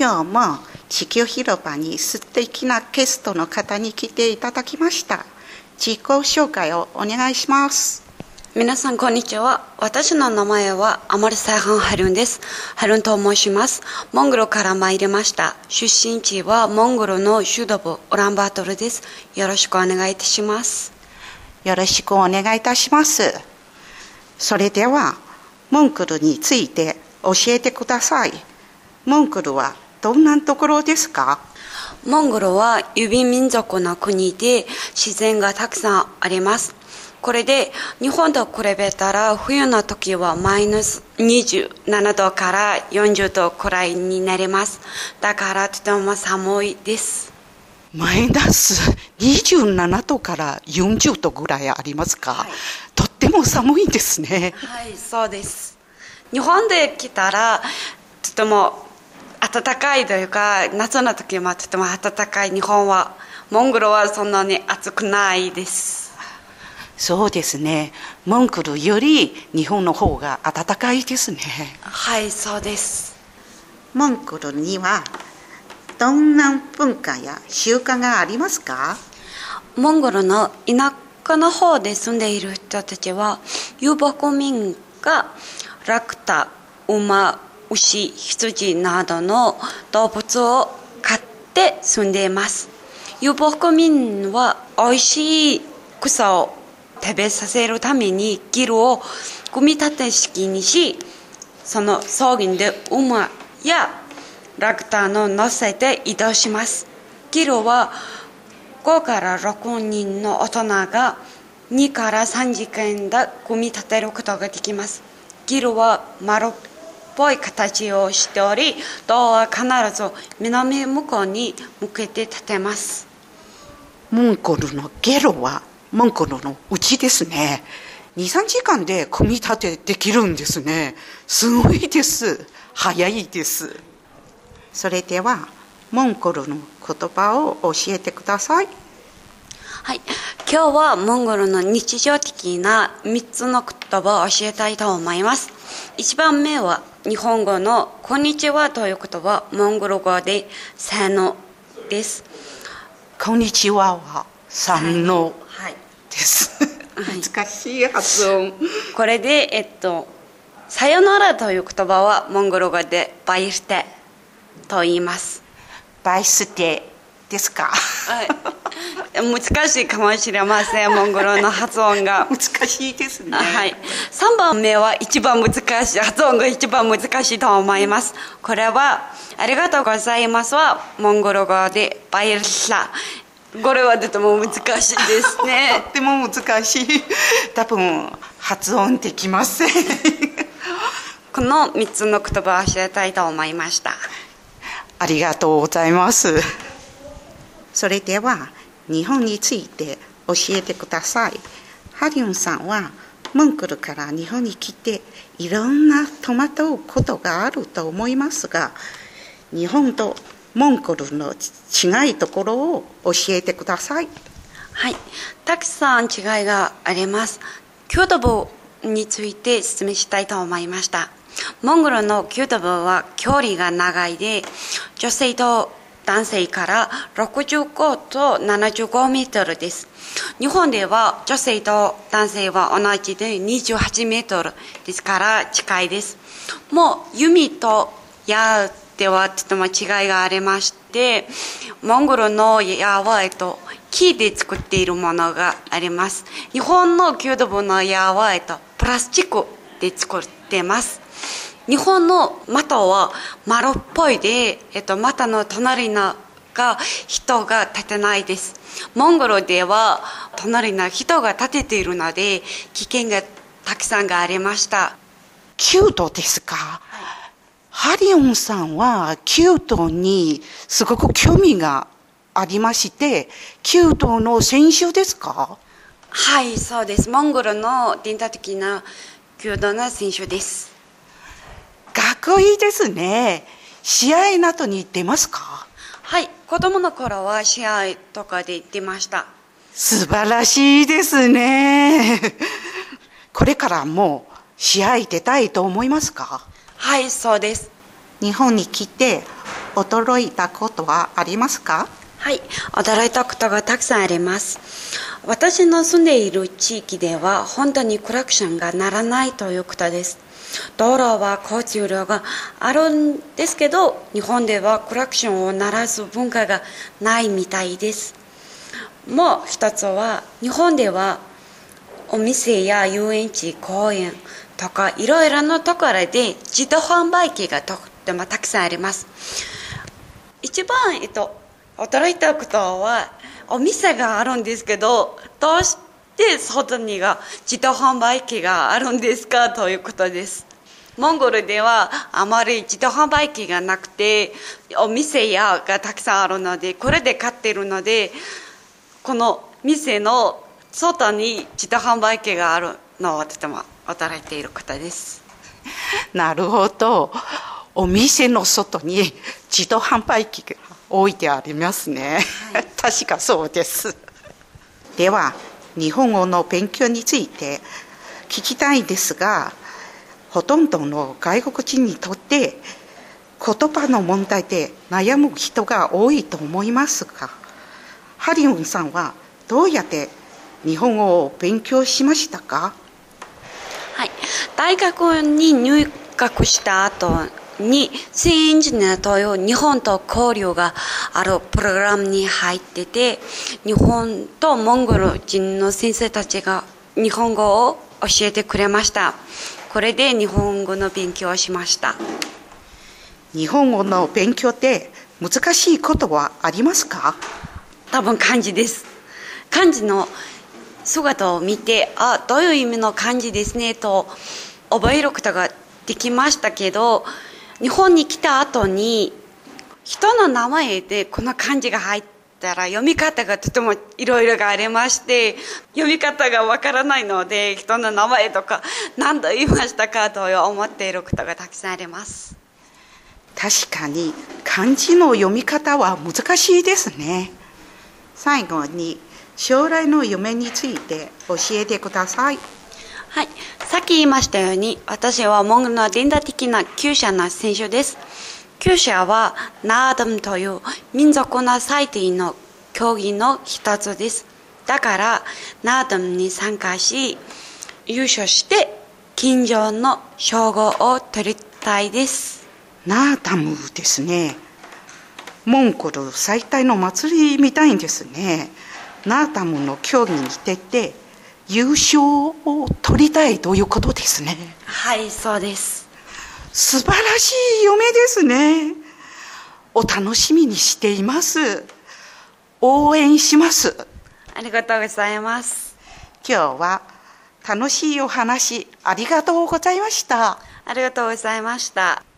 今日も地球広場に素敵なゲストの方に来ていただきました。自己紹介をお願いします。 皆さんこんにちは。私の名前はアマルサイハンハルンです。ハルンと申します。モンゴルから参りました。出身地はモンゴルの首都部ウランバートルです。よろしくお願いいたします。 よろしくお願いいたします。それではモンゴルについて教えてください。モンゴルはどんなところですか？ モンゴルは遊民族の国で自然がたくさんあります。これで日本と比べたら冬の時はマイナス27度から40度くらいになります。だからとても寒いです。 マイナス27度から40度ぐらいありますか？はい、とっても寒いですね。 はい、そうです。日本で来たらとても暖かいというか、夏の時もとても暖かい日本は、モンゴルはそんなに暑くないです。 そうですね。モンゴルより日本の方が暖かいですね。 はい、そうです。 モンゴルにはどんな文化や習慣がありますか？ モンゴルの田舎の方で住んでいる人たちは、遊牧民がラクダ、馬、牛、羊などの動物を飼って住んでいます。遊牧民はおいしい草を食べさせるためにギルを組み立て式にし、その草原で馬やラクダを乗せて移動します。ギルは5から6人の大人が2から3時間で組み立てることができます。ギルは丸っぽい形をしており、胴は必ず南向こうに向けて立てます。 モンゴルのゲロはモンゴルのうちですね。2、3時間で組み立てできるんですね。すごいです。早いです。それではモンゴルの言葉を教えてください。 はい、今日はモンゴルの日常的な3つの言葉を教えたいと思います。1番目は日本語のこんにちはという言葉、モンゴル語でサノです。 こんにちははサノです。 はい、 難しい発音。 これで、さよならという言葉はモンゴル語でバイステと言います。 バイステですか？ はい、難しいかもしれません、モンゴルの発音が。 難しいですね。 はい、3番目は一番難しい、発音が一番難しいと思います。これは、ありがとうございますは、モンゴル語でバイルサ。これはとても難しいですね。 とっても難しい。多分、発音できません。 この3つの言葉を教えたいと思いました。 ありがとうございます。それでは日本について教えてください。ハリュンさんはモンゴルから日本に来ていろんな戸惑うことがあると思いますが、日本とモンゴルの違いところを教えてください。 はい、たくさん違いがあります。郷土部について説明したいと思いました。モンゴルの郷土部は距離が長いで、女性と男性から65と75メートルです。日本では女性と男性は同じで28メートルですから近いです。もう弓と矢ではとても違いがありまして、モンゴルの矢は木で作っているものがあります。日本の郷土部の矢はプラスチックで作っています。日本の的は丸っぽいで、的の隣が人が立てないです。モンゴルでは隣の人が立てているので危険がたくさんがありました。 弓道ですか？はい、ハリオンさんは弓道にすごく興味がありまして、弓道の選手ですか？ はい、そうです。モンゴルの伝統的な弓道の選手です。 かっこいいですね。試合などに出ますか？ はい、子供の頃は試合とかで出ました。 素晴らしいですね。これからも試合出たいと思いますか？ はい、そうです。 日本に来て驚いたことはありますか？ はい、驚いたことがたくさんあります。私の住んでいる地域では本当にクラクションが鳴らないということです。道路は交通量があるんですけど、日本ではクラクションを鳴らす文化がないみたいです。もう一つは、日本ではお店や遊園地、公園とかいろいろなところで自動販売機がとってもたくさんあります。一番、驚いたことは、お店があるんですけど、どうして外にが自動販売機があるんですかということです。モンゴルではあまり自動販売機がなくて、お店がたくさんあるので、これで買っているので、この店の外に自動販売機があるのはとても驚いていることです。 なるほど。お店の外に自動販売機が置いてありますね。はい、確かそうです。では、日本語の勉強について聞きたいですが、ほとんどの外国人にとって言葉の問題で悩む人が多いと思いますが、ハリウンさんはどうやって日本語を勉強しましたか？ はい、大学に入学した後にエンジニアという日本と交流があるプログラムに入ってて、日本とモンゴル人の先生たちが日本語を教えてくれました。これで日本語の勉強をしました。 日本語の勉強って難しいことはありますか？ 多分漢字です。漢字の姿を見て、どういう意味の漢字ですねと覚えることができましたけど、日本に来た後に人の名前でこの漢字が入ったら読み方がとてもいろいろがありまして、読み方がわからないので、人の名前とか何度言いましたかと思っていることがたくさんあります。 確かに漢字の読み方は難しいですね。最後に将来の夢について教えてください。 はい、さっき言いましたように、私はモンゴルの伝統的な厩舎の選手です。厩舎はナーダムという民族の祭典の競技の一つです。だからナーダムに参加し、優勝して金賞の称号を取りたいです。 ナーダムですね。モンゴル最大の祭りみたいんですね。ナーダムの競技に出て優勝を取りたいということですね。 はい、そうです。 素晴らしい夢ですね。お楽しみにしています。応援します。 ありがとうございます。 今日は楽しいお話ありがとうございました。 ありがとうございました。